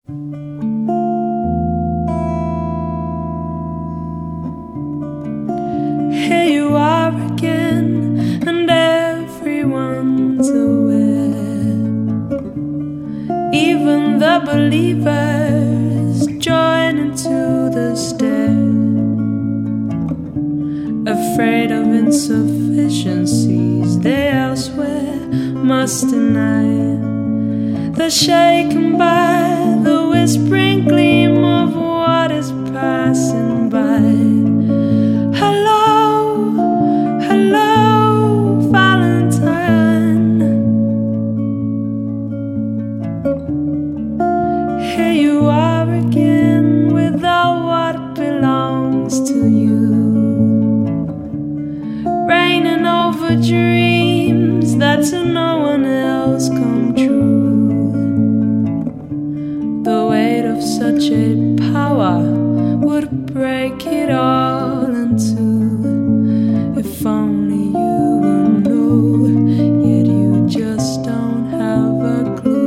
Here you are again, and everyone's aware. Even the believers join into the stare, afraid of insufficiencies they elsewhere must deny. They're shaken by the whispering gleam of what is passing by. Here you are again without what belongs to you, reigning over dreams that to no one else come true. The weight of such a power would break it all in two. If only you will know, yet you just don't have a clue.